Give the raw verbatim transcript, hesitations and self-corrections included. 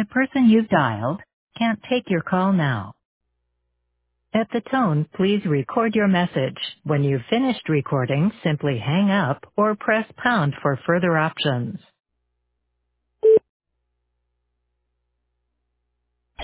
The person you've dialed can't take your call now. At the tone, please record your message. When you've finished recording, simply hang up or press pound for further options.